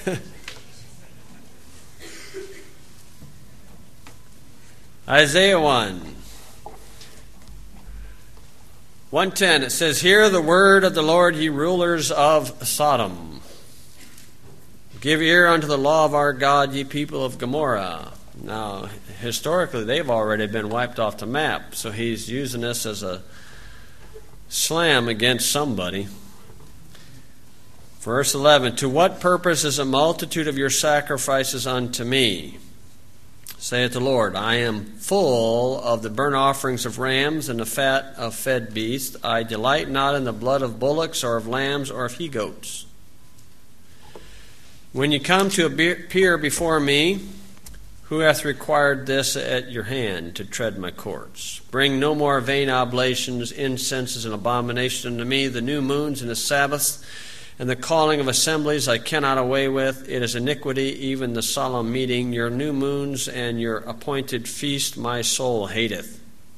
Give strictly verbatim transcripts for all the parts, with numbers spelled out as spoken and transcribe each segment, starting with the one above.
Isaiah one. one ten, it says, "Hear the word of the Lord, ye rulers of Sodom. Give ear unto the law of our God, ye people of Gomorrah." Now, historically, they've already been wiped off the map, so he's using this as a slam against somebody. Verse eleven, "To what purpose is a multitude of your sacrifices unto me? Saith the Lord, I am full of the burnt offerings of rams and the fat of fed beasts. I delight not in the blood of bullocks or of lambs or of he-goats. When you come to appear before me, who hath required this at your hand, to tread my courts? Bring no more vain oblations, incenses, and abominations unto me. The new moons and the Sabbaths and the calling of assemblies I cannot away with. It is iniquity, even the solemn meeting. Your new moons and your appointed feast my soul hateth.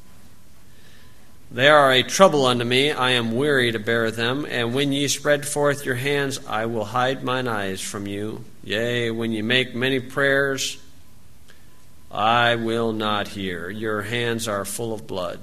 They are a trouble unto me. I am weary to bear them. And when ye spread forth your hands, I will hide mine eyes from you. Yea, when ye make many prayers, I will not hear. Your hands are full of blood.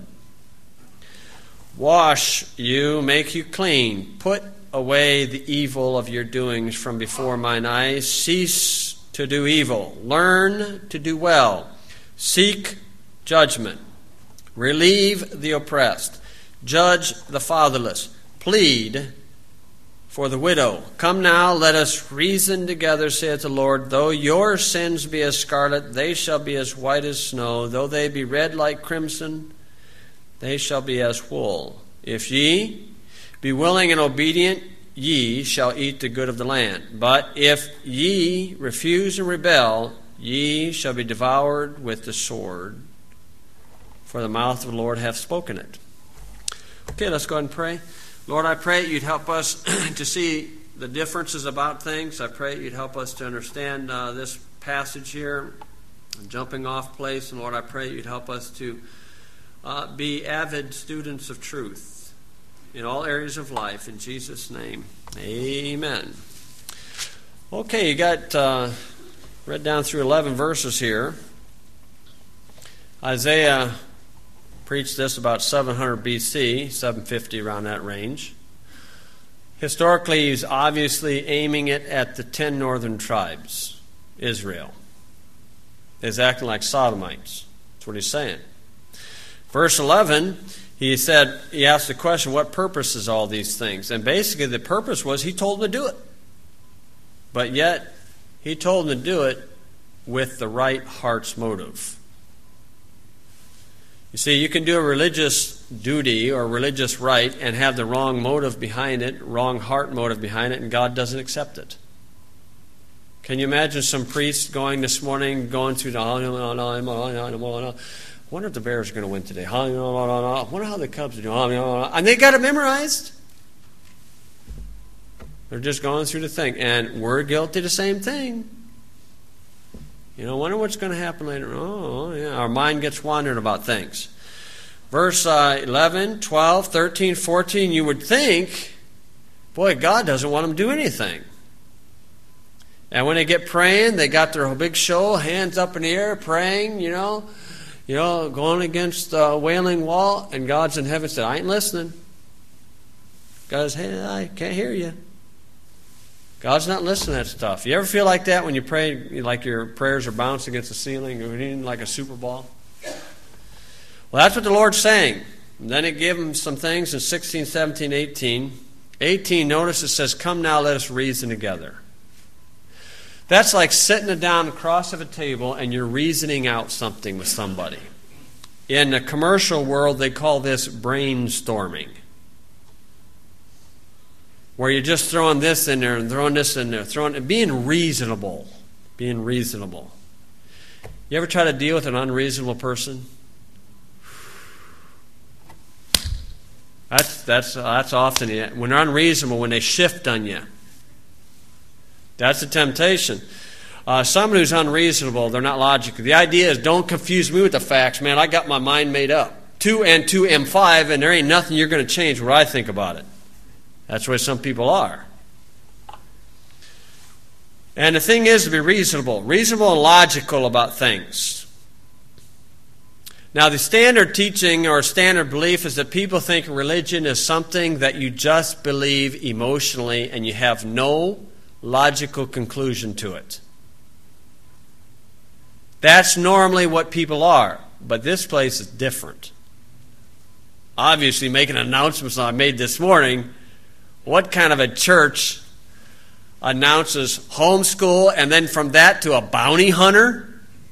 Wash you, make you clean. Put away the evil of your doings from before mine eyes. Cease to do evil. Learn to do well. Seek judgment. Relieve the oppressed. Judge the fatherless. Plead for the widow. Come now, let us reason together, saith the Lord. Though your sins be as scarlet, they shall be as white as snow. Though they be red like crimson, they shall be as wool. If ye be willing and obedient, ye shall eat the good of the land. But if ye refuse and rebel, ye shall be devoured with the sword. For the mouth of the Lord hath spoken it." Okay, let's go ahead and pray. Lord, I pray you'd help us to see the differences about things. I pray you'd help us to understand uh, this passage here, jumping off place. And Lord, I pray you'd help us to uh, be avid students of truth in all areas of life. In Jesus' name, amen. Okay, you got uh, read down through eleven verses here. Isaiah preached this about seven hundred B C, seven fifty, around that range. Historically, he's obviously aiming it at the ten northern tribes. Israel is acting like Sodomites. That's what he's saying. Verse eleven, he said, he asked the question, what purpose is all these things? And basically the purpose was he told them to do it. But yet, he told them to do it with the right heart's motive. You see, you can do a religious duty or religious rite and have the wrong motive behind it, wrong heart motive behind it, and God doesn't accept it. Can you imagine some priest going this morning, going through the... I wonder if the Bears are going to win today. I wonder how the Cubs are doing. And they got it memorized. They're just going through the thing. And we're guilty of the same thing. You know, wonder what's going to happen later. Oh, yeah. Our mind gets wandering about things. Verse uh, eleven, twelve, thirteen, fourteen, you would think, boy, God doesn't want them to do anything. And when they get praying, they got their big show, hands up in the air, praying, you know. You know, going against the wailing wall, and God's in heaven said, I ain't listening. God says, hey, I can't hear you. God's not listening to that stuff. You ever feel like that when you pray, like your prayers are bouncing against the ceiling, or hitting like a super ball? Well, that's what the Lord's saying. And then it gave him some things in sixteen, seventeen, eighteen. eighteen, notice it says, come now, let us reason together. That's like sitting down across of a table and you're reasoning out something with somebody. In the commercial world, they call this brainstorming, where you're just throwing this in there and throwing this in there, throwing and being reasonable, being reasonable. You ever try to deal with an unreasonable person? That's that's that's often it. When they're unreasonable, when they shift on you. That's a temptation. Uh, someone who's unreasonable, they're not logical. The idea is, don't confuse me with the facts, man. I got my mind made up. Two and two M five, and there ain't nothing you're going to change what I think about it. That's where some people are. And the thing is to be reasonable, reasonable and logical about things. Now, the standard teaching or standard belief is that people think religion is something that you just believe emotionally and you have no logical conclusion to it. That's normally what people are, but this place is different. Obviously, making announcements I made this morning, what kind of a church announces homeschool and then from that to a bounty hunter?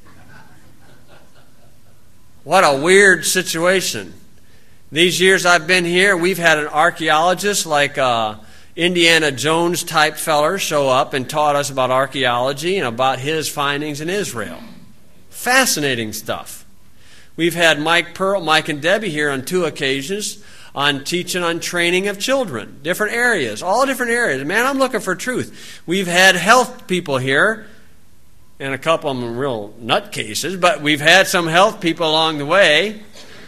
What a weird situation. These years I've been here, we've had an archaeologist like uh, Indiana Jones type feller show up and taught us about archaeology and about his findings in Israel. Fascinating stuff. We've had Mike Pearl, Mike and Debbie here on two occasions on teaching on training of children, different areas, all different areas. Man, I'm looking for truth. We've had health people here, and a couple of them real nutcases, but we've had some health people along the way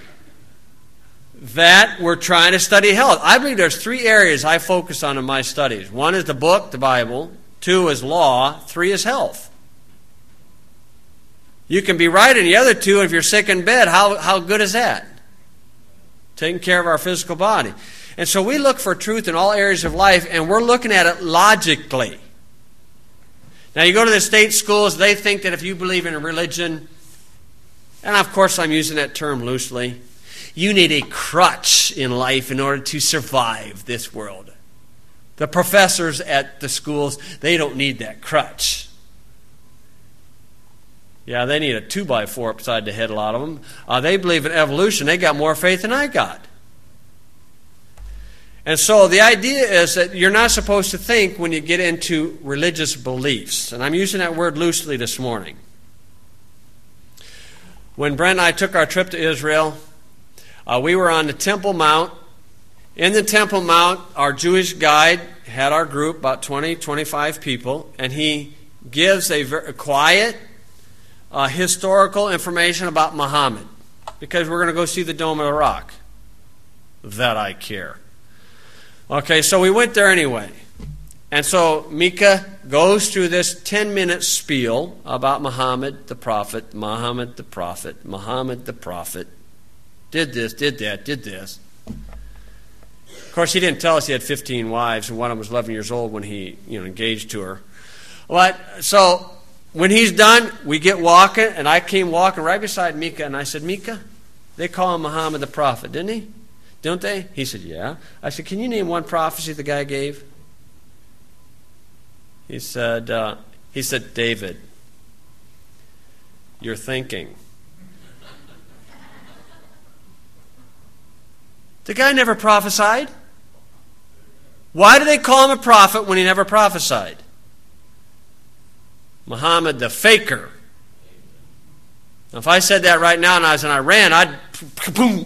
that were trying to study health. I believe there's three areas I focus on in my studies. One is the book, the Bible. Two is law. Three is health. You can be right in the other two, and if you're sick in bed, how, how good is that? Taking care of our physical body. And so we look for truth in all areas of life, and we're looking at it logically. Now, you go to the state schools, they think that if you believe in a religion, and of course I'm using that term loosely, you need a crutch in life in order to survive this world. The professors at the schools, they don't need that crutch. Yeah, they need a two by four upside the head, a lot of them. Uh, they believe in evolution. They got more faith than I got. And so the idea is that you're not supposed to think when you get into religious beliefs. And I'm using that word loosely this morning. When Brent and I took our trip to Israel, uh, we were on the Temple Mount. In the Temple Mount, our Jewish guide had our group, about twenty, twenty-five people, and he gives a, very, a quiet, uh, historical information about Muhammad, because we're going to go see the Dome of the Rock. That I care. Okay, so we went there anyway. And so Mika goes through this ten-minute spiel about Muhammad the prophet, Muhammad the prophet, Muhammad the prophet. Did this, did that, did this. Of course, he didn't tell us he had fifteen wives, and one of them was eleven years old when he, you know, engaged to her. But so when he's done, we get walking, and I came walking right beside Mika, and I said, Mika, they call him Muhammad the prophet, didn't he? Don't they? He said, yeah. I said, can you name one prophecy the guy gave? He said, uh, he said, David, you're thinking. The guy never prophesied. Why do they call him a prophet when he never prophesied? Muhammad the faker. Now, if I said that right now and I was in Iran, I'd boom.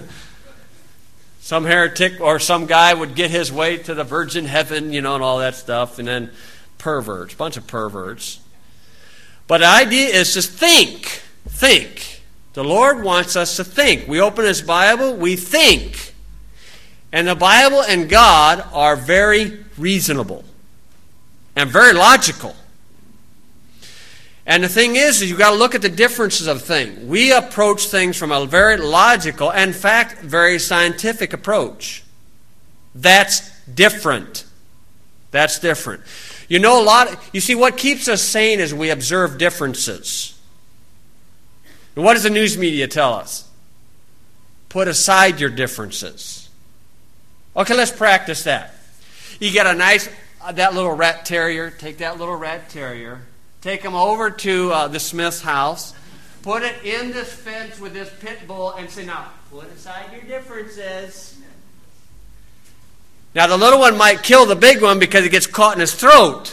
Some heretic or some guy would get his way to the virgin heaven, you know, and all that stuff, and then perverts, bunch of perverts. But the idea is to think. Think. The Lord wants us to think. We open His Bible, we think. And the Bible and God are very reasonable and very logical. And the thing is, is you've got to look at the differences of things. We approach things from a very logical, and in fact, very scientific approach. That's different. That's different. You know, a lot. Of, you see, what keeps us sane is we observe differences. And what does the news media tell us? Put aside your differences. Okay, let's practice that. You get a nice, uh, that little rat terrier. Take that little rat terrier. Take him over to uh, the Smith's house. Put it in this fence with this pit bull and say, now, put aside your differences. Now, the little one might kill the big one because it gets caught in his throat.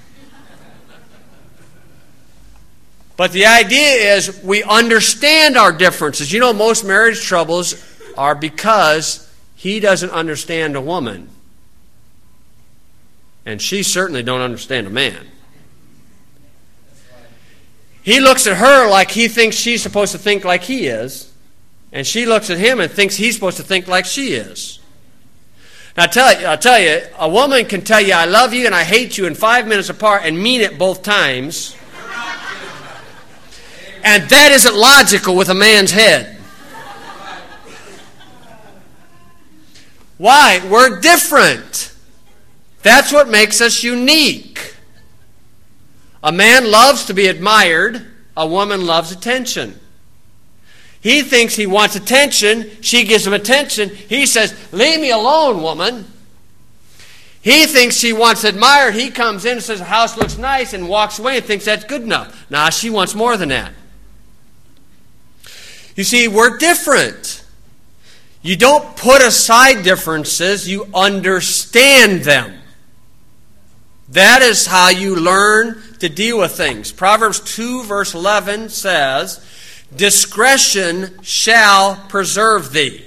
But the idea is we understand our differences. You know, most marriage troubles are because he doesn't understand a woman. And she certainly don't understand a man. He looks at her like he thinks she's supposed to think like he is. And she looks at him and thinks he's supposed to think like she is. Now, I tell you, I'll tell you, a woman can tell you, I love you and I hate you in five minutes apart and mean it both times. And that isn't logical with a man's head. Why? We're different. That's what makes us unique. A man loves to be admired. A woman loves attention. He thinks he wants attention. She gives him attention. He says, leave me alone, woman. He thinks she wants admired. He comes in and says, the house looks nice, and walks away and thinks that's good enough. Nah, she wants more than that. You see, we're different. You don't put aside differences. You understand them. That is how you learn to deal with things. Proverbs two, verse eleven says, discretion shall preserve thee.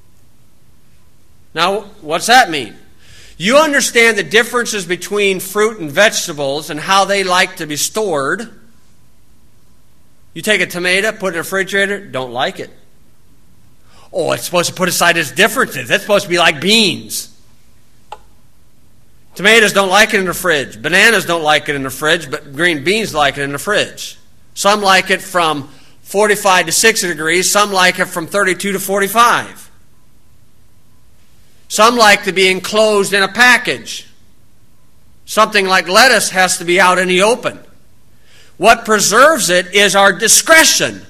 Now, what's that mean? You understand the differences between fruit and vegetables and how they like to be stored. You take a tomato, put it in the refrigerator, don't like it. Oh, it's supposed to put aside its differences. That's supposed to be like beans. Tomatoes don't like it in the fridge. Bananas don't like it in the fridge, but green beans like it in the fridge. Some like it from forty-five to sixty degrees. Some like it from thirty-two to forty-five. Some like to be enclosed in a package. Something like lettuce has to be out in the open. What preserves it is our discretion.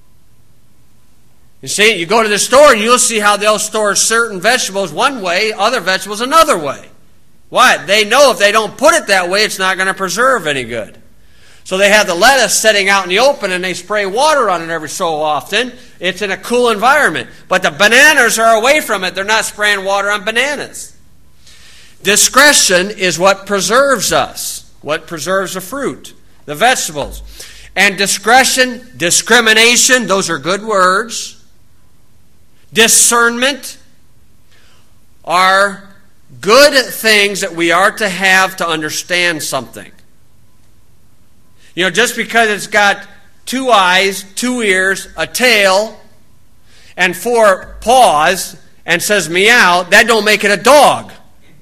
You see, you go to the store and you'll see how they'll store certain vegetables one way, other vegetables another way. Why? They know if they don't put it that way, it's not going to preserve any good. So they have the lettuce sitting out in the open and they spray water on it every so often. It's in a cool environment. But the bananas are away from it. They're not spraying water on bananas. Discretion is what preserves us, what preserves the fruit, the vegetables. And discretion, discrimination, those are good words. Discernment are good things that we are to have to understand something. You know, just because it's got two eyes, two ears, a tail, and four paws, and says meow, that don't make it a dog.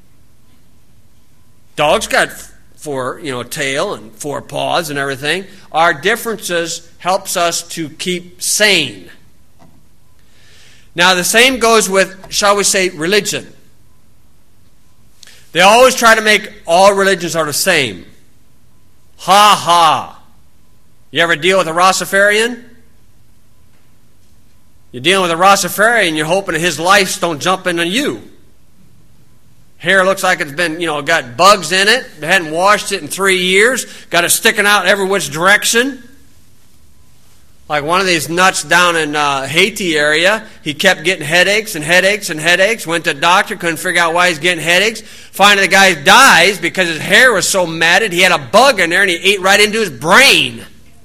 Dog's got four, you know, a tail and four paws and everything. Our differences helps us to keep sane. Now, the same goes with, shall we say, religion. They always try to make all religions are the same. Ha ha. You ever deal with a Rastafarian? You're dealing with a Rastafarian, you're hoping that his lice don't jump into you. Hair looks like it's been, you know, got bugs in it. They hadn't washed it in three years. Got it sticking out every which direction. Like one of these nuts down in uh, Haiti area, he kept getting headaches and headaches and headaches. Went to the doctor, couldn't figure out why he's getting headaches. Finally, the guy dies because his hair was so matted. He had a bug in there and he ate right into his brain.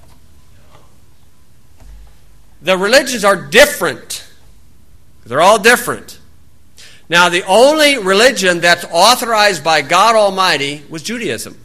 The religions are different. They're all different. Now, the only religion that's authorized by God Almighty was Judaism.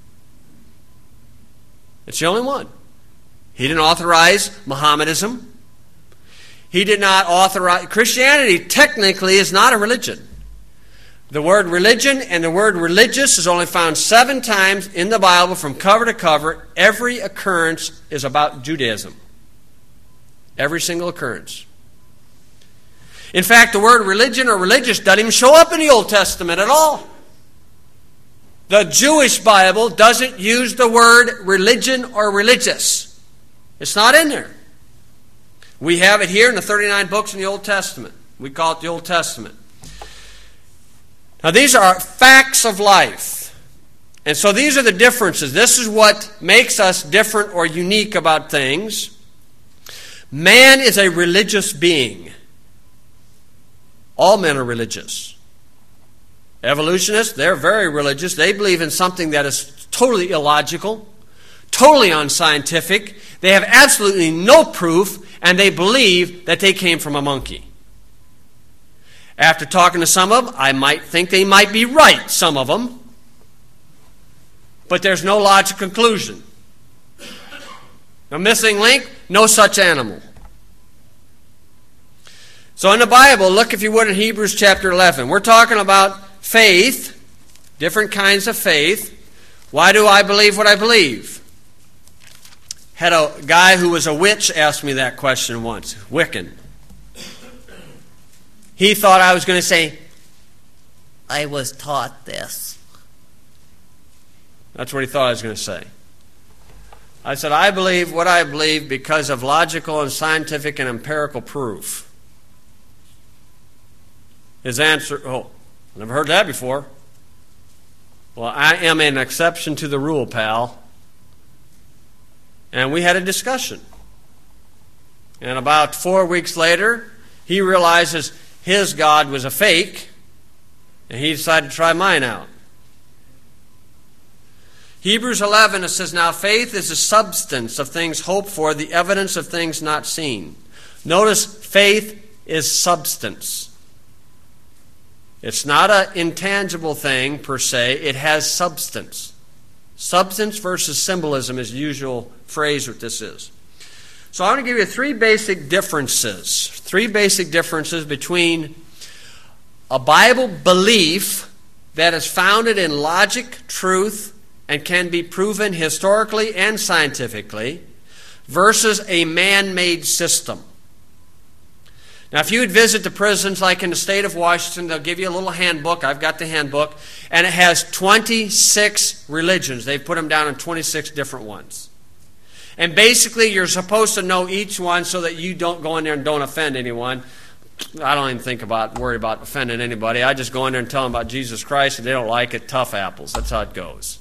It's the only one. He didn't authorize Mohammedanism. He did not authorize... Christianity technically is not a religion. The word religion and the word religious is only found seven times in the Bible from cover to cover. Every occurrence is about Judaism. Every single occurrence. In fact, the word religion or religious doesn't even show up in the Old Testament at all. The Jewish Bible doesn't use the word religion or religious. It's not in there. We have it here in the thirty-nine books in the Old Testament. We call it the Old Testament. Now, these are facts of life. And so these are the differences. This is what makes us different or unique about things. Man is a religious being. All men are religious. Evolutionists, they're very religious. They believe in something that is totally illogical, totally unscientific. They have absolutely no proof, and they believe that they came from a monkey. After talking to some of them, I might think they might be right, some of them. But there's no logical conclusion. A missing link, no such animal. So in the Bible, look if you would in Hebrews chapter eleven. We're talking about faith, different kinds of faith. Why do I believe what I believe? Had a guy who was a witch ask me that question once, Wiccan. He thought I was going to say, I was taught this. That's what he thought I was going to say. I said, I believe what I believe because of logical and scientific and empirical proof. His answer, oh, never heard that before. Well, I am an exception to the rule, pal. And we had a discussion. And about four weeks later, he realizes his God was a fake, and he decided to try mine out. Hebrews eleven, it says, now faith is the substance of things hoped for, the evidence of things not seen. Notice, faith is substance. It's not an intangible thing per se. It has substance. Substance versus symbolism is the usual phrase what this is. So I want to give you three basic differences. Three basic differences between a Bible belief that is founded in logic, truth, and can be proven historically and scientifically versus a man-made system. Now, if you would visit the prisons like in the state of Washington, they'll give you a little handbook. I've got the handbook. And it has twenty-six religions. They've put them down in twenty-six different ones. And basically, you're supposed to know each one so that you don't go in there and don't offend anyone. I don't even think about, worry about offending anybody. I just go in there and tell them about Jesus Christ. If they don't like it, tough apples. That's how it goes.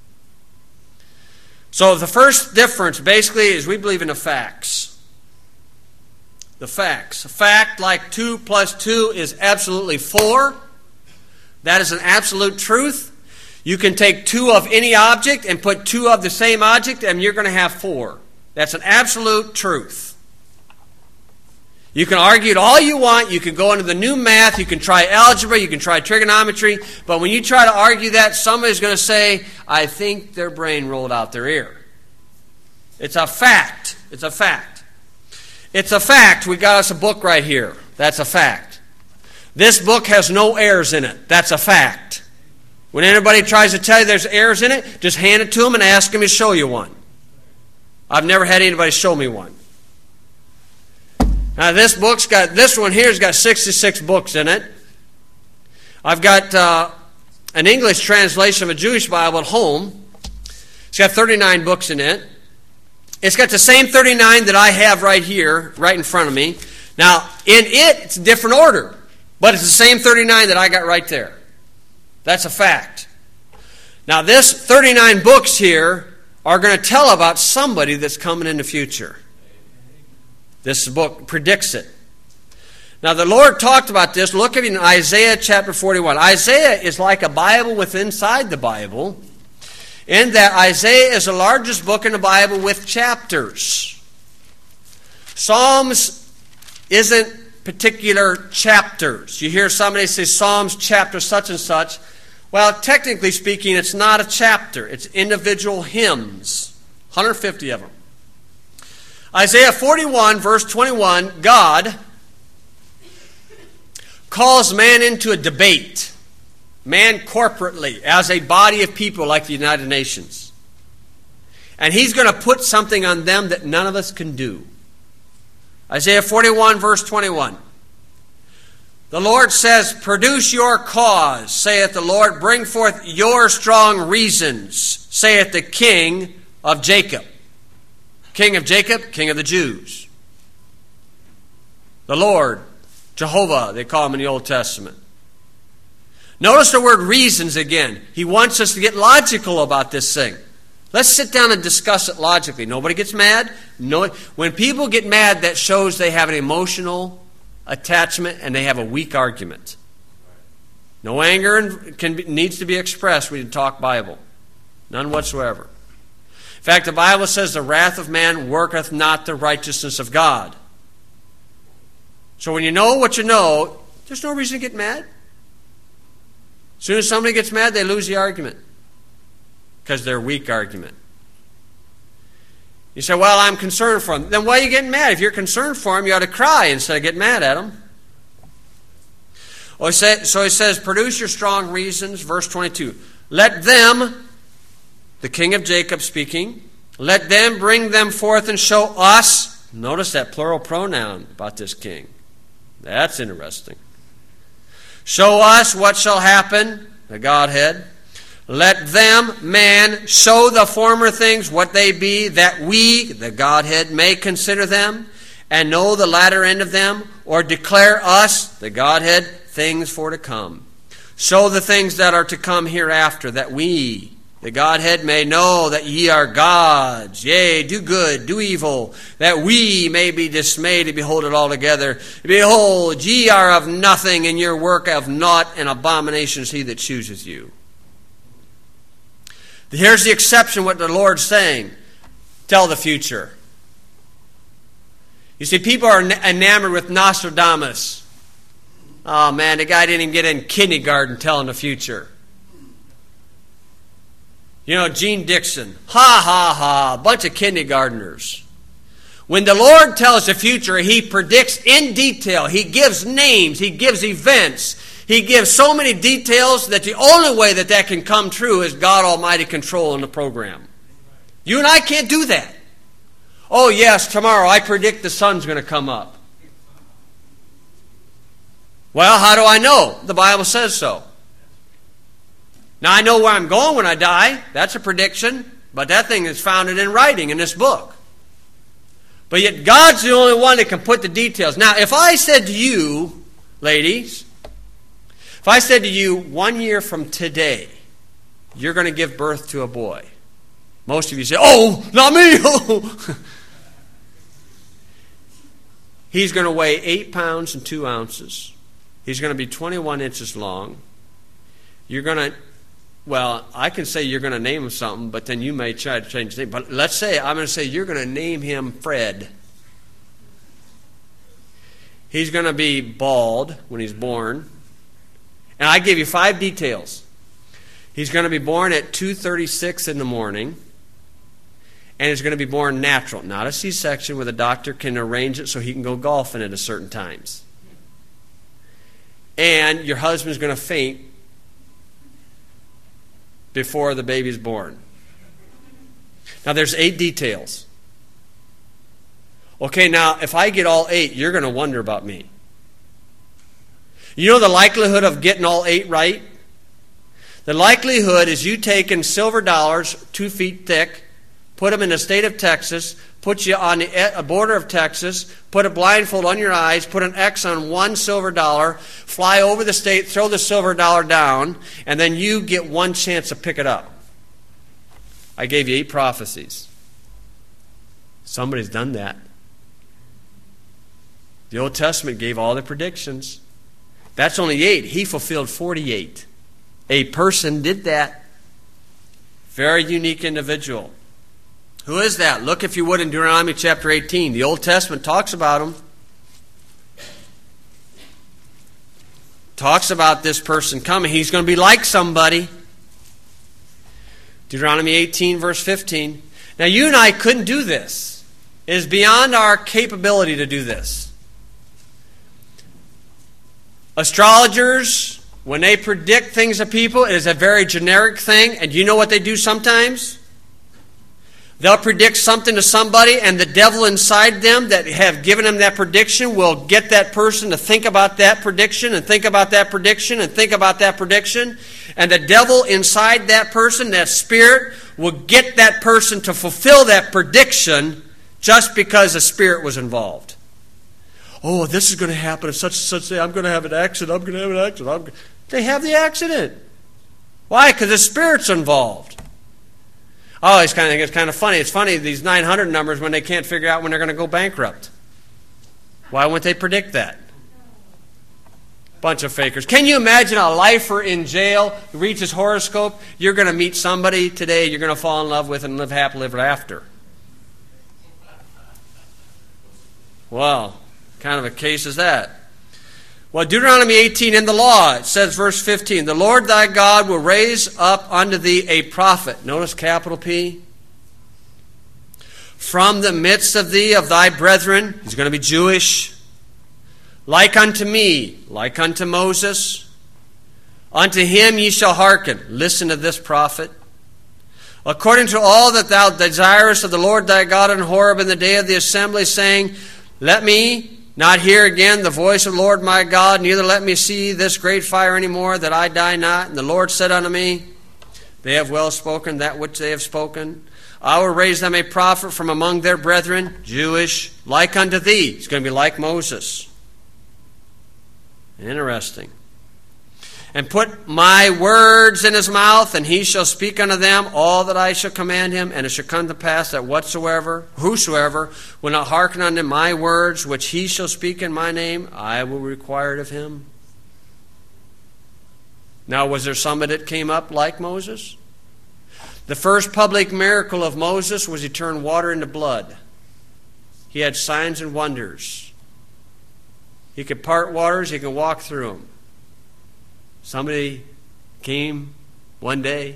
So the first difference basically is we believe in the facts. The facts. A fact like two plus two is absolutely four. That is an absolute truth. You can take two of any object and put two of the same object and you're going to have four. That's an absolute truth. You can argue it all you want. You can go into the new math. You can try algebra. You can try trigonometry. But when you try to argue that, somebody's going to say, I think their brain rolled out their ear. It's a fact. It's a fact. It's a fact. We got us a book right here. That's a fact. This book has no errors in it. That's a fact. When anybody tries to tell you there's errors in it, just hand it to them and ask them to show you one. I've never had anybody show me one. Now this book's got, this one here's got sixty-six books in it. I've got uh, an English translation of a Jewish Bible at home. It's got thirty-nine books in it. It's got the same thirty-nine that I have right here, right in front of me. Now, in it, it's a different order. But it's the same thirty-nine that I got right there. That's a fact. Now, this thirty-nine books here are going to tell about somebody that's coming in the future. This book predicts it. Now, the Lord talked about this. Look at it in Isaiah chapter forty-one. Isaiah is like a Bible within inside the Bible, in that Isaiah is the largest book in the Bible with chapters. Psalms isn't particular chapters. You hear somebody say Psalms chapter such and such. Well, technically speaking, it's not a chapter. It's individual hymns. one hundred fifty of them. Isaiah forty-one, verse twenty-one, God calls man into a debate. Man corporately, as a body of people like the United Nations. And he's going to put something on them that none of us can do. Isaiah forty-one, verse twenty-one. The Lord says, produce your cause, saith the Lord. Bring forth your strong reasons, saith the King of Jacob. King of Jacob, King of the Jews. The Lord, Jehovah, they call him in the Old Testament. Notice the word reasons again. He wants us to get logical about this thing. Let's sit down and discuss it logically. Nobody gets mad. No, when people get mad, that shows they have an emotional attachment and they have a weak argument. No anger can be, needs to be expressed when you talk Bible. None whatsoever. In fact, the Bible says the wrath of man worketh not the righteousness of God. So when you know what you know, there's no reason to get mad. As soon as somebody gets mad, they lose the argument. Because they're weak argument. You say, well, I'm concerned for them. Then why are you getting mad? If you're concerned for them, you ought to cry instead of get mad at them. So he says, produce your strong reasons. Verse twenty-two. Let them, the king of Jacob speaking, let them bring them forth and show us. Notice that plural pronoun about this king. That's interesting. Show us what shall happen, the Godhead. Let them, man, show the former things what they be, that we, the Godhead, may consider them, and know the latter end of them, or declare us, the Godhead, things for to come. Show the things that are to come hereafter, that we, the Godhead, may know that ye are gods. Yea, do good, do evil, that we may be dismayed to behold it altogether. Behold, ye are of nothing, and your work of naught, and abominations he that chooseth you. Here's the exception, what the Lord's saying. Tell the future. You see, people are enamored with Nostradamus. Oh man, the guy didn't even get in kindergarten telling the future. You know, Gene Dixon. Ha ha ha, a bunch of kindergartners. When the Lord tells the future, He predicts in detail. He gives names. He gives events. He gives so many details that the only way that that can come true is God Almighty controlling the program. You and I can't do that. Oh yes, tomorrow I predict the sun's going to come up. Well, how do I know? The Bible says so. Now I know where I'm going when I die. That's a prediction. But that thing is founded in writing in this book. But yet God's the only one that can put the details. Now if I said to you, ladies, if I said to you, one year from today, you're going to give birth to a boy. Most of you say, oh, not me. He's going to weigh eight pounds and two ounces. He's going to be twenty-one inches long. You're going to, well, I can say you're going to name him something, but then you may try to change his name. But let's say, I'm going to say you're going to name him Fred. He's going to be bald when he's born. And I give you five details. He's going to be born at two thirty-six in the morning. And he's going to be born natural. Not a C-section where the doctor can arrange it so he can go golfing at a certain times. And your husband's going to faint before the baby's born. Now there's eight details. Okay, now if I get all eight, you're going to wonder about me. You know the likelihood of getting all eight right? The likelihood is you taking silver dollars, two feet thick, put them in the state of Texas, put you on the border of Texas, put a blindfold on your eyes, put an X on one silver dollar, fly over the state, throw the silver dollar down, and then you get one chance to pick it up. I gave you eight prophecies. Somebody's done that. The Old Testament gave all the predictions. That's only eight. He fulfilled forty-eight. A person did that. Very unique individual. Who is that? Look, if you would, in Deuteronomy chapter eighteen. The Old Testament talks about him. Talks about this person coming. He's going to be like somebody. Deuteronomy eighteen, verse fifteen. Now, you and I couldn't do this. It is beyond our capability to do this. Astrologers, when they predict things of people, it is a very generic thing. And you know what they do sometimes? They'll predict something to somebody, and the devil inside them that have given them that prediction will get that person to think about that prediction and think about that prediction and think about that prediction. And the devil inside that person, that spirit, will get that person to fulfill that prediction just because the spirit was involved. Oh, this is going to happen at such and such day. I'm going to have an accident. I'm going to have an accident. I'm... They have the accident. Why? Because the spirit's involved. Oh, it's kind of it's kind of funny. It's funny, these nine hundred numbers, when they can't figure out when they're going to go bankrupt. Why wouldn't they predict that? Bunch of fakers. Can you imagine a lifer in jail who reads his horoscope? You're going to meet somebody today you're going to fall in love with and live happily ever after. Well, kind of a case is that. Well, Deuteronomy eighteen, in the law, it says, verse fifteen, the Lord thy God will raise up unto thee a prophet. Notice capital P. From the midst of thee, of thy brethren. He's going to be Jewish. like unto me, like unto Moses. Unto him ye shall hearken. Listen to this prophet. According to all that thou desirest of the Lord thy God in Horeb in the day of the assembly, saying, let me not hear again the voice of the Lord my God, neither let me see this great fire any more, that I die not. And the Lord said unto me, they have well spoken that which they have spoken. I will raise them a prophet from among their brethren, Jewish, like unto thee. It's going to be like Moses. Interesting. And put my words in his mouth, and he shall speak unto them all that I shall command him. And it shall come to pass that whatsoever, whosoever, will not hearken unto my words, which he shall speak in my name, I will require it of him. Now, was there somebody that came up like Moses? The first public miracle of Moses was he turned water into blood. He had signs and wonders. He could part waters, he could walk through them. Somebody came one day,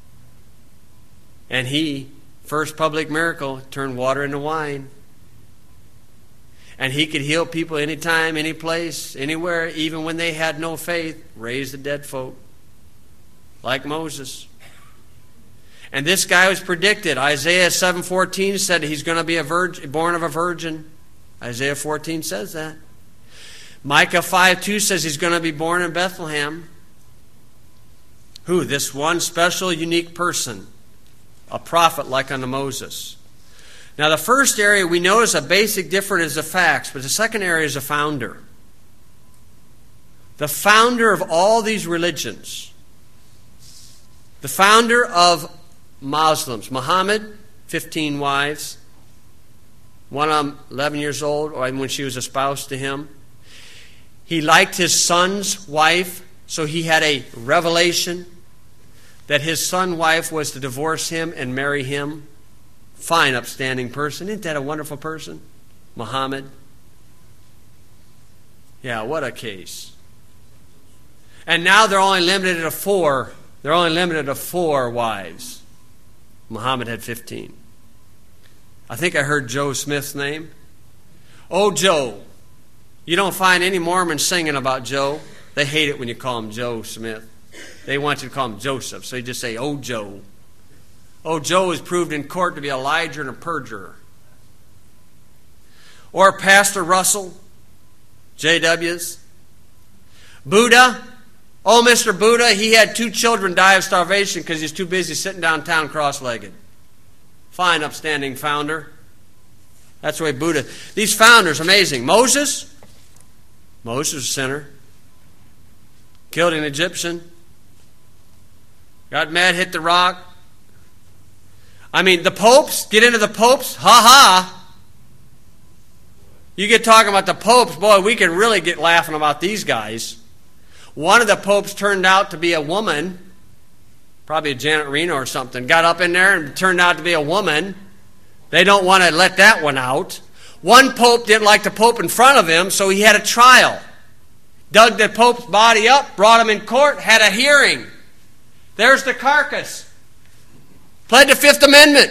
and he, first public miracle, turned water into wine. And he could heal people anytime, any place, anywhere, even when they had no faith, raise the dead folk, like Moses. And this guy was predicted. Isaiah seven fourteen said he's going to be a virgin, born of a virgin. Isaiah fourteen says that. Micah five two says he's going to be born in Bethlehem. Who? This one special, unique person. A prophet like unto Moses. Now the first area we notice a basic difference is the facts, but the second area is a founder. The founder of all these religions. The founder of Muslims. Muhammad, fifteen wives. One of them eleven years old, or when she was a spouse to him. He liked his son's wife, so he had a revelation that his son's wife was to divorce him and marry him. Fine, upstanding person. Isn't that a wonderful person? Muhammad. Yeah, what a case. And now they're only limited to four. They're only limited to four wives. Muhammad had fifteen. I think I heard Joe Smith's name. Oh, Joe. You don't find any Mormons singing about Joe. They hate it when you call him Joe Smith. They want you to call him Joseph, so you just say, oh, Joe. Oh, Joe was proved in court to be a liar and a perjurer. Or Pastor Russell, J W's. Buddha. Oh, Mister Buddha, he had two children die of starvation because he's too busy sitting downtown cross-legged. Fine, upstanding founder. That's the way Buddha... These founders, amazing. Moses. Moses was a sinner. Killed an Egyptian. Got mad, hit the rock. I mean, the popes, get into the popes, ha-ha. You get talking about the popes, boy, we can really get laughing about these guys. One of the popes turned out to be a woman, probably a Janet Reno or something, got up in there and turned out to be a woman. They don't want to let that one out. One pope didn't like the pope in front of him, so he had a trial. Dug the pope's body up, brought him in court, had a hearing. There's the carcass. Pled the Fifth Amendment.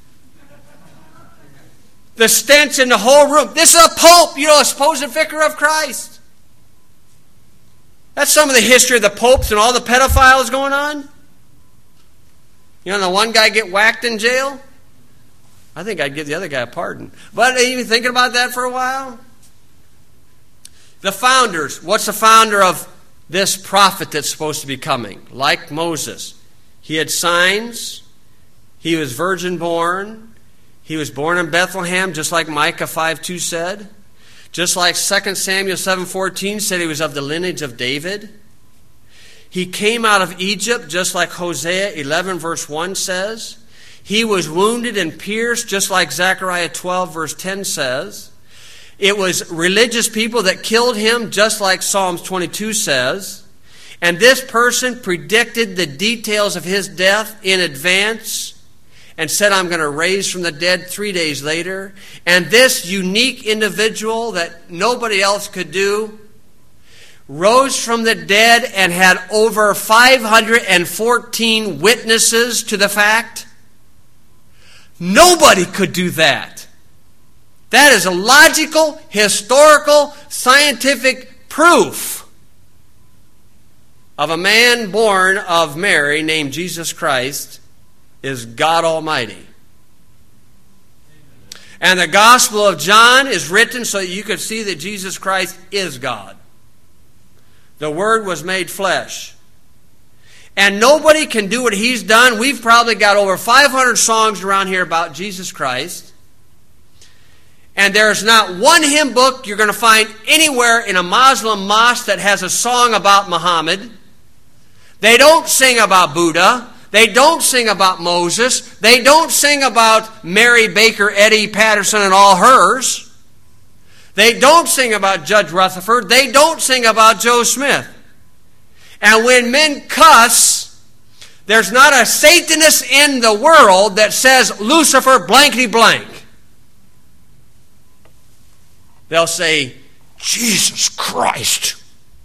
The stench in the whole room. This is a pope, you know, a supposed vicar of Christ. That's some of the history of the popes and all the pedophiles going on. You know, the one guy get whacked in jail. I think I'd give the other guy a pardon. But are you thinking about that for a while? The founders. What's the founder of this prophet that's supposed to be coming? Like Moses. He had signs. He was virgin born. He was born in Bethlehem, just like Micah five two said. Just like Second Samuel seven fourteen said he was of the lineage of David. He came out of Egypt, just like Hosea eleven verse one says. He was wounded and pierced, just like Zechariah twelve verse ten says. It was religious people that killed him, just like Psalms twenty-two says. And this person predicted the details of his death in advance and said, I'm going to raise from the dead three days later. And this unique individual that nobody else could do rose from the dead and had over five hundred fourteen witnesses to the fact. Nobody could do that. That is a logical, historical, scientific proof of a man born of Mary named Jesus Christ is God Almighty. And the Gospel of John is written so that you could see that Jesus Christ is God. The Word was made flesh. And nobody can do what He's done. We've probably got over five hundred songs around here about Jesus Christ. And there's not one hymn book you're going to find anywhere in a Muslim mosque that has a song about Muhammad. They don't sing about Buddha. They don't sing about Moses. They don't sing about Mary Baker Eddy Patterson and all hers. They don't sing about Judge Rutherford. They don't sing about Joe Smith. And when men cuss, there's not a Satanist in the world that says Lucifer blankety blank. They'll say, Jesus Christ.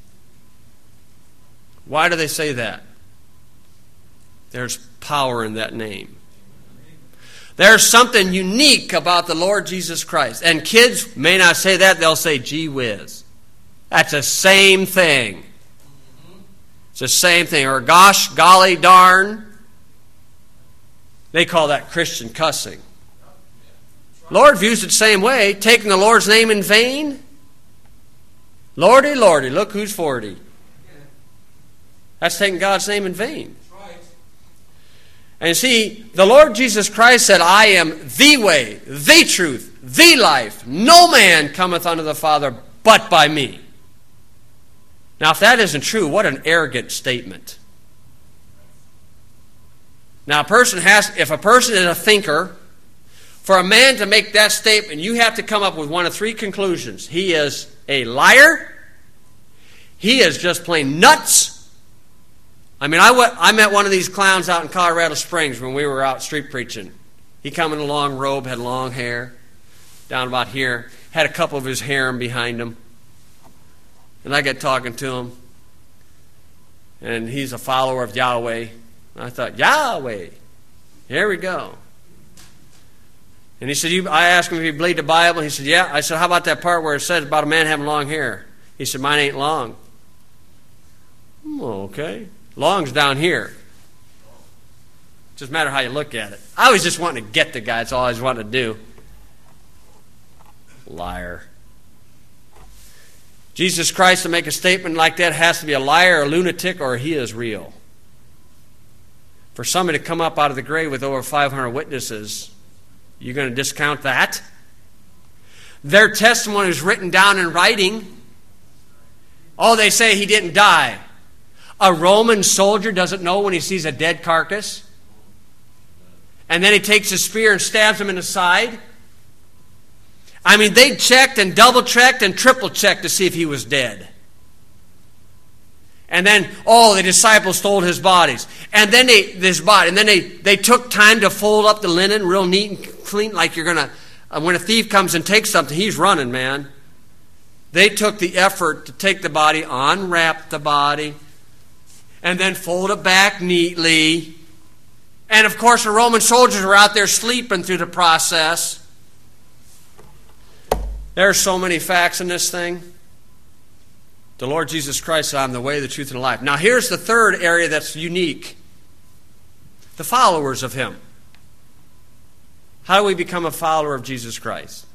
Why do they say that? There's power in that name. There's something unique about the Lord Jesus Christ. And kids may not say that, they'll say, gee whiz. That's the same thing. It's the same thing. Or gosh, golly, darn. They call that Christian cussing. Lord views it the same way, taking the Lord's name in vain. Lordy, Lordy, look who's forty. That's taking God's name in vain. And you see, the Lord Jesus Christ said, I am the way, the truth, the life. No man cometh unto the Father but by me. Now, if that isn't true, what an arrogant statement. Now, a person has, if a person is a thinker, for a man to make that statement, you have to come up with one of three conclusions. He is a liar. He is just plain nuts. I mean, I, went, I met one of these clowns out in Colorado Springs when we were out street preaching. He come in a long robe, had long hair, down about here, had a couple of his harem behind him. And I got talking to him. And he's a follower of Yahweh. And I thought, Yahweh, here we go. And he said, you, I asked him if he believed the Bible. He said, yeah. I said, how about that part where it says about a man having long hair? He said, mine ain't long. Oh, okay. Long's down here. Just matter how you look at it. I was just wanting to get the guy. That's all I was wanting to do. Liar. Jesus Christ, to make a statement like that, has to be a liar, a lunatic, or he is real. For somebody to come up out of the grave with over five hundred witnesses, you're going to discount that? Their testimony is written down in writing. Oh, they say he didn't die. A Roman soldier doesn't know when he sees a dead carcass. And then he takes a spear and stabs him in the side. I mean, they checked and double-checked and triple-checked to see if he was dead. And then, oh, the disciples stole his bodies. And then they, this body, and then they, they took time to fold up the linen real neat and clean, like you're going to, uh, when a thief comes and takes something, he's running, man. They took the effort to take the body, unwrap the body, and then fold it back neatly. And of course, the Roman soldiers were out there sleeping through the process. There are so many facts in this thing. The Lord Jesus Christ said, I'm the way, the truth, and the life. Now here's the third area that's unique. The followers of Him. How do we become a follower of Jesus Christ?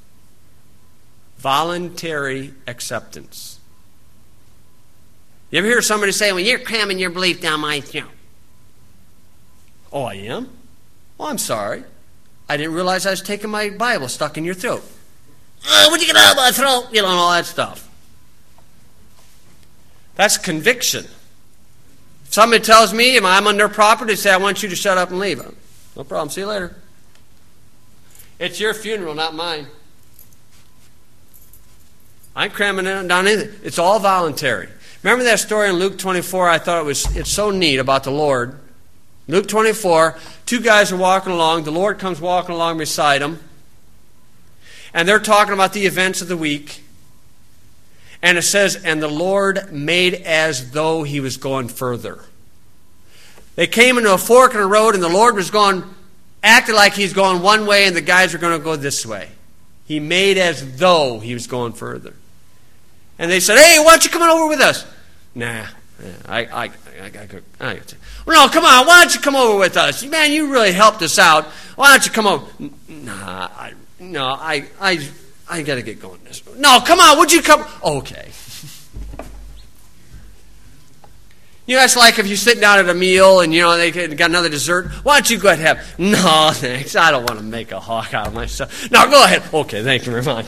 Voluntary acceptance. You ever hear somebody say, well, you're cramming your belief down my throat? Oh, I am? Oh, I'm sorry. I didn't realize I was taking my Bible stuck in your throat. Oh, would you get out of my throat? You know, and all that stuff. That's conviction. If somebody tells me if I'm on their property, they say, I want you to shut up and leave. No problem. See you later. It's your funeral, not mine. I ain't cramming it down anything. It's all voluntary. Remember that story in Luke twenty-four? I thought it was it's so neat about the Lord. Luke twenty-four, two guys are walking along. The Lord comes walking along beside them. And they're talking about the events of the week. And it says, and the Lord made as though He was going further. They came into a fork in the road, and the Lord was going, acted like He's going one way, and the guys were going to go this way. He made as though he was going further. And they said, hey, why don't you come on over with us? Nah, I, I, I, I, I, I well, no, come on, why don't you come over with us? Man, you really helped us out. Why don't you come over? Nah, I, no, I, I, I got to get going. No, come on, would you come? Okay. You know, it's like if you sit down at a meal and, you know, they got another dessert. Why don't you go ahead and have? No, thanks. I don't want to make a hawk out of myself. No, go ahead. Okay, thank you very much.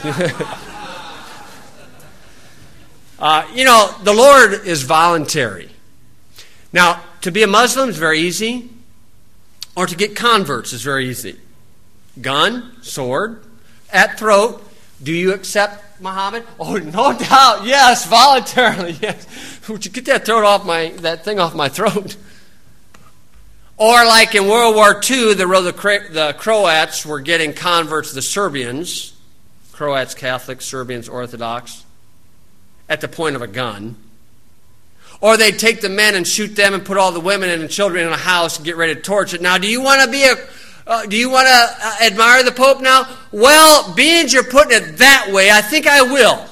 uh, you know, the Lord is voluntary. Now, to be a Muslim is very easy, or to get converts is very easy. Gun, sword, at throat. Do you accept Muhammad? Oh, no doubt. Yes, voluntarily. Yes. Would you get that throat off my that thing off my throat? Or like in World War Two, the the Croats were getting converts, the Serbians, Croats, Catholics, Serbians, Orthodox, at the point of a gun. Or they'd take the men and shoot them and put all the women and the children in a house and get ready to torch it. Now, do you want to be a Uh, do you want to uh, admire the Pope now? Well, being you're putting it that way, I think I will.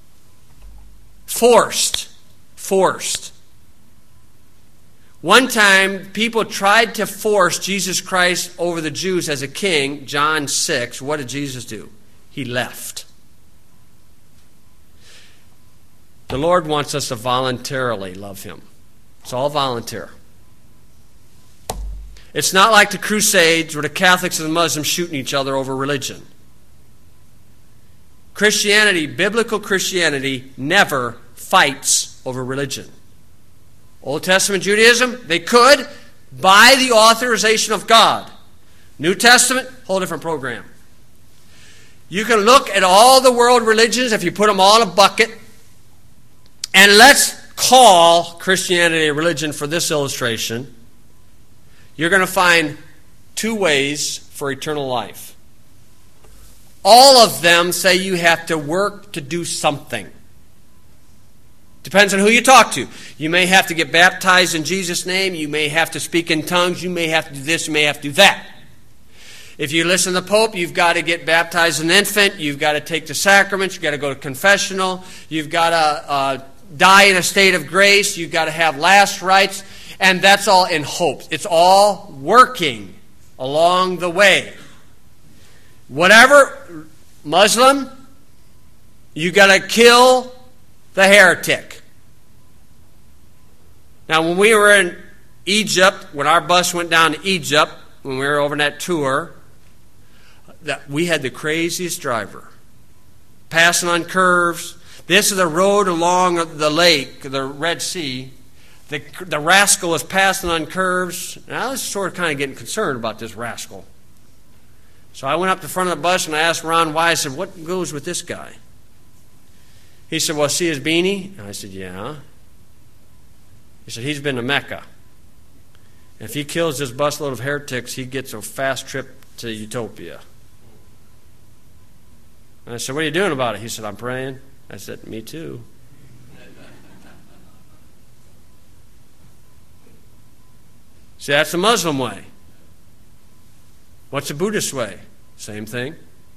Forced. Forced. One time, people tried to force Jesus Christ over the Jews as a king, John six. What did Jesus do? He left. The Lord wants us to voluntarily love Him. It's all voluntary. It's not like the Crusades where the Catholics and the Muslims shooting each other over religion. Christianity, biblical Christianity, never fights over religion. Old Testament Judaism, they could by the authorization of God. New Testament, whole different program. You can look at all the world religions if you put them all in a bucket, and let's call Christianity a religion for this illustration. You're going to find two ways for eternal life. All of them say you have to work to do something. Depends on who you talk to. You may have to get baptized in Jesus' name. You may have to speak in tongues. You may have to do this. You may have to do that. If you listen to the Pope, you've got to get baptized as an infant. You've got to take the sacraments. You've got to go to confessional. You've got to uh, die in a state of grace. You've got to have last rites. And that's all in hopes. It's all working along the way. Whatever, Muslim, you got to kill the heretic. Now, when we were in Egypt, when our bus went down to Egypt, when we were over on that tour, that we had the craziest driver. Passing on curves. This is the road along the lake, the Red Sea. The, the rascal is passing on curves. And I was sort of kind of getting concerned about this rascal. So I went up to the front of the bus and I asked Ron why. I said, what goes with this guy? He said, well, see his beanie? And I said, yeah. He said, he's been to Mecca. And if he kills this busload of heretics, he gets a fast trip to Utopia. And I said, what are you doing about it? He said, I'm praying. I said, me too. See, that's the Muslim way. What's the Buddhist way? Same thing.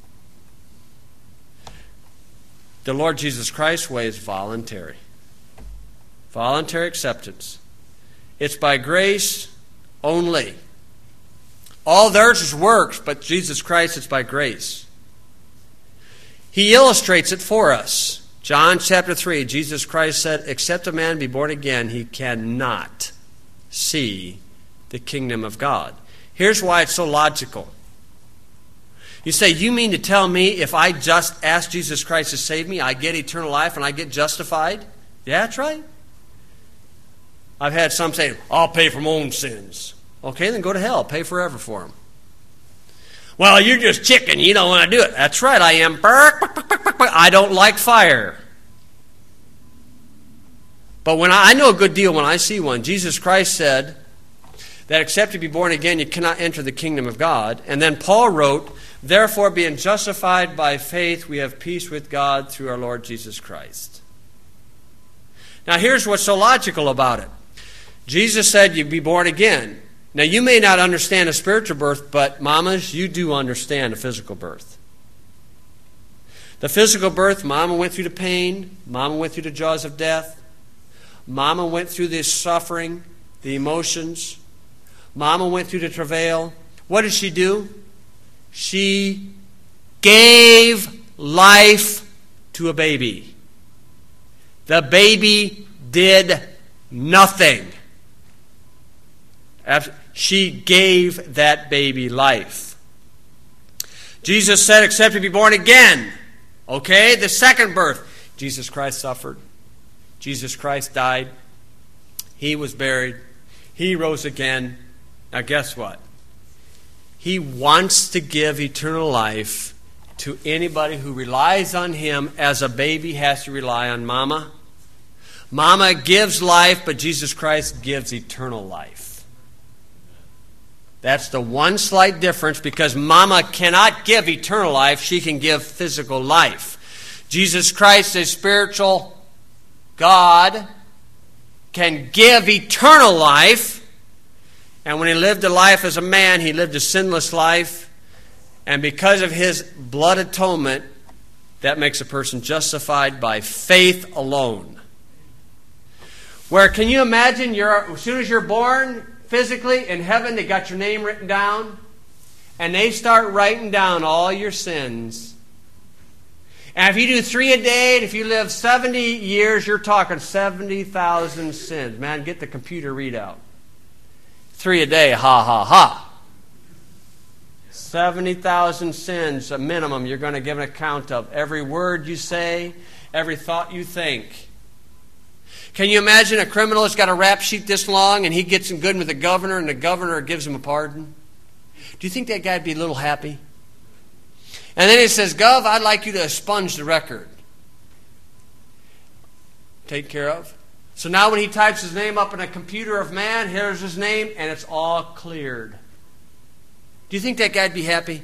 The Lord Jesus Christ's way is voluntary. Voluntary acceptance. It's by grace only. All theirs is works, but Jesus Christ, it's by grace. He illustrates it for us. John chapter three, Jesus Christ said, except a man be born again, he cannot see the kingdom of God. Here's why it's so logical. You say, you mean to tell me if I just ask Jesus Christ to save me, I get eternal life and I get justified? Yeah, that's right. I've had some say, I'll pay for my own sins. Okay, then go to hell. Pay forever for them. Well, you're just chicken. You don't want to do it. That's right, I am. I don't like fire. But when I, I know a good deal when I see one. Jesus Christ said that except you be born again, you cannot enter the kingdom of God. And then Paul wrote, therefore, being justified by faith, we have peace with God through our Lord Jesus Christ. Now, here's what's so logical about it. Jesus said you'd be born again. Now, you may not understand a spiritual birth, but mamas, you do understand a physical birth. The physical birth, Mama went through the pain. Mama went through the jaws of death. Mama went through the suffering, the emotions. Mama went through the travail. What did she do? She gave life to a baby. The baby did nothing. She gave that baby life. Jesus said, except to be born again. Okay, the second birth. Jesus Christ suffered. Jesus Christ died. He was buried. He rose again. Now guess what? He wants to give eternal life to anybody who relies on Him as a baby has to rely on Mama. Mama gives life, but Jesus Christ gives eternal life. That's the one slight difference, because Mama cannot give eternal life. She can give physical life. Jesus Christ, a spiritual God, can give eternal life. And when He lived a life as a man, He lived a sinless life. And because of His blood atonement, that makes a person justified by faith alone. Where, can you imagine, you're, as soon as you're born, physically, in heaven, they got your name written down, and they start writing down all your sins. And if you do three a day, and if you live seventy years, you're talking seventy thousand sins. Man, get the computer readout. Three a day, ha, ha, ha. seventy thousand sins, a minimum, you're going to give an account of. Every word you say, every thought you think. Can you imagine a criminal that's got a rap sheet this long and he gets in good with the governor and the governor gives him a pardon? Do you think that guy'd be a little happy? And then he says, Gov, I'd like you to expunge the record. Take care of. So now when he types his name up in a computer of man, here's his name, and it's all cleared. Do you think that guy'd be happy?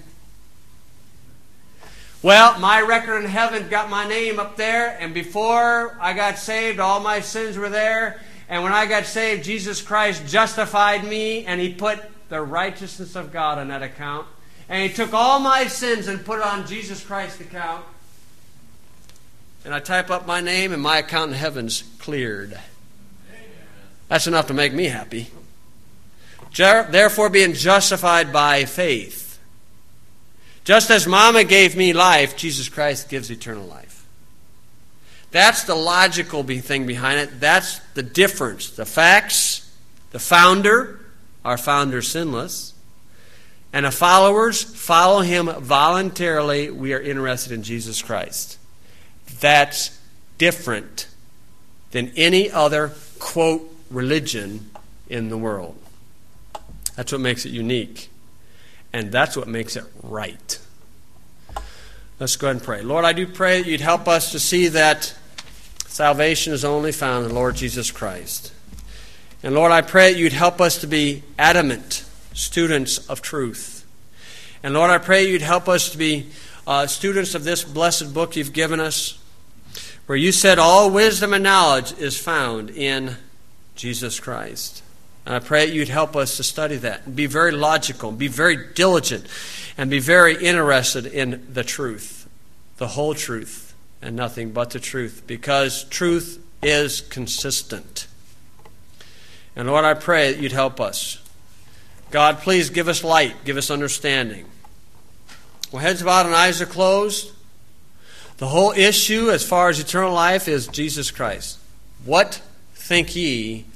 Well, my record in heaven got my name up there, and before I got saved, all my sins were there. And when I got saved, Jesus Christ justified me, and He put the righteousness of God on that account. And He took all my sins and put it on Jesus Christ's account. And I type up my name, and my account in heaven's cleared. That's enough to make me happy. Therefore, being justified by faith. Just as Mama gave me life, Jesus Christ gives eternal life. That's the logical thing behind it. That's the difference. The facts, the founder, our founder sinless, and the followers follow Him voluntarily. We are interested in Jesus Christ. That's different than any other, quote, religion in the world. That's what makes it unique. And that's what makes it right. Let's go ahead and pray. Lord, I do pray that You'd help us to see that salvation is only found in the Lord Jesus Christ. And Lord, I pray that You'd help us to be adamant students of truth. And Lord, I pray You'd help us to be uh, students of this blessed book You've given us, where You said all wisdom and knowledge is found in Jesus Christ. And I pray that You'd help us to study that and be very logical, be very diligent, and be very interested in the truth, the whole truth, and nothing but the truth, because truth is consistent. And Lord, I pray that You'd help us. God, please give us light, give us understanding. Well, heads bowed and eyes are closed. The whole issue as far as eternal life is Jesus Christ. What think ye